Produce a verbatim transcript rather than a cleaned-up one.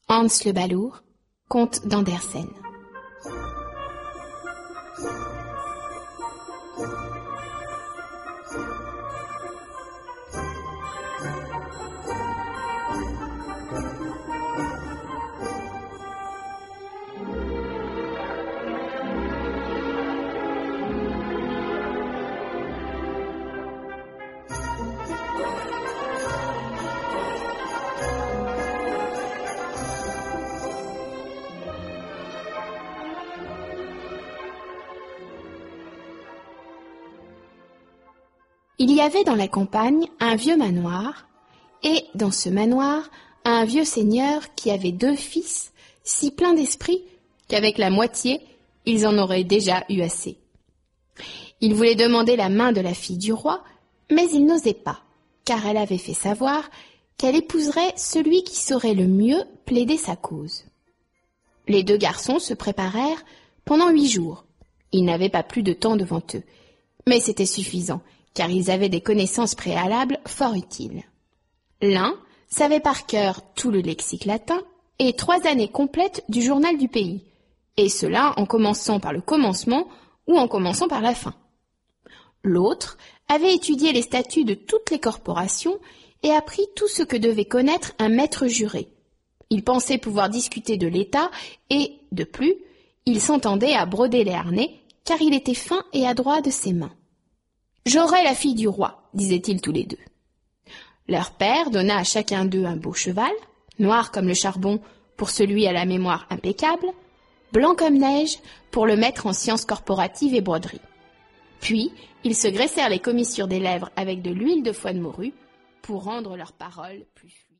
Hans le Balourd, comte d'Andersen. Il y avait dans la campagne un vieux manoir, et dans ce manoir, un vieux seigneur qui avait deux fils, si pleins d'esprit qu'avec la moitié, ils en auraient déjà eu assez. Il voulait demander la main de la fille du roi, mais il n'osait pas, car elle avait fait savoir qu'elle épouserait celui qui saurait le mieux plaider sa cause. Les deux garçons se préparèrent pendant huit jours. Ils n'avaient pas plus de temps devant eux, mais c'était suffisant, car ils avaient des connaissances préalables fort utiles. L'un savait par cœur tout le lexique latin et trois années complètes du journal du pays, et cela en commençant par le commencement ou en commençant par la fin. L'autre avait étudié les statuts de toutes les corporations et appris tout ce que devait connaître un maître juré. Il pensait pouvoir discuter de l'État et, de plus, il s'entendait à broder les harnais, car il était fin et adroit de ses mains. « J'aurai la fille du roi », disaient-ils tous les deux. Leur père donna à chacun d'eux un beau cheval, noir comme le charbon pour celui à la mémoire impeccable, blanc comme neige pour le maître en sciences corporatives et broderies. Puis, ils se graissèrent les commissures des lèvres avec de l'huile de foie de morue pour rendre leurs paroles plus fluides.